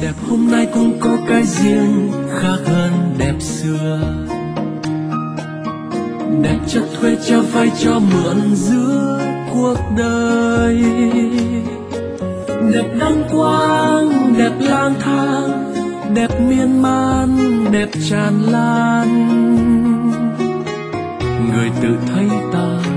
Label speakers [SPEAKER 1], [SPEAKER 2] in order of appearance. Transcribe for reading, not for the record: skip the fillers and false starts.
[SPEAKER 1] đẹp hôm nay cũng có cái riêng khác hơn đẹp xưa. Đẹp cho thuê cho vay cho mượn giữa cuộc đời. Đẹp đăng quang, đẹp lang thang, đẹp miên man, đẹp tràn lan. Người tự thấy ta